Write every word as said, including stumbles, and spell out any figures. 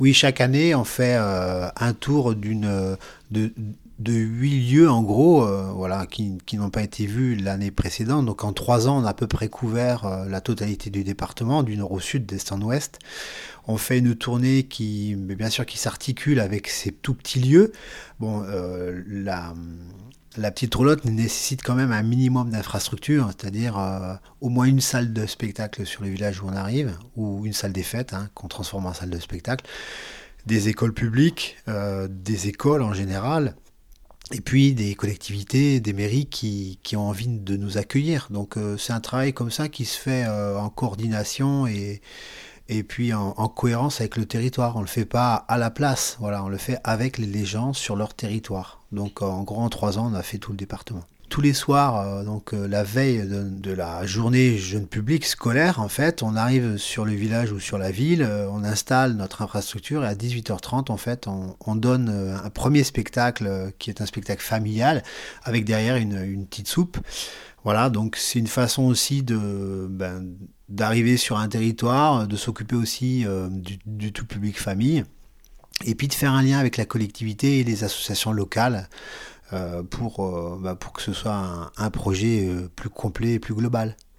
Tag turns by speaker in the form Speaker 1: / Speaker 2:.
Speaker 1: Oui, chaque année, on fait euh, un tour d'une euh, de, de huit lieux en gros, euh, voilà, qui, qui n'ont pas été vus l'année précédente. Donc en trois ans, on a à peu près couvert euh, la totalité du département, du nord au sud, d'est en ouest. On fait une tournée qui, mais bien sûr, qui s'articule avec ces tout petits lieux. Bon, euh, la, la petite roulotte nécessite quand même un minimum d'infrastructure, c'est-à-dire euh, au moins une salle de spectacle sur le village où on arrive, ou une salle des fêtes, hein, qu'on transforme en salle de spectacle, des écoles publiques, euh, des écoles en général, et puis des collectivités, des mairies qui, qui ont envie de nous accueillir. Donc euh, c'est un travail comme ça qui se fait euh, en coordination et, et puis en, en cohérence avec le territoire. On ne le fait pas à la place, voilà, on le fait avec les gens sur leur territoire. Donc en gros, en trois ans, on a fait tout le département. Tous les soirs, euh, donc euh, la veille de, de la journée jeune public scolaire, en fait, on arrive sur le village ou sur la ville, euh, on installe notre infrastructure et à dix-huit heures trente, en fait, on, on donne euh, un premier spectacle euh, qui est un spectacle familial avec derrière une, une petite soupe. Voilà, donc c'est une façon aussi de ben, d'arriver sur un territoire, de s'occuper aussi euh, du, du tout public famille, et puis de faire un lien avec la collectivité et les associations locales euh, pour, euh, bah, pour que ce soit un, un projet euh, plus complet et plus global.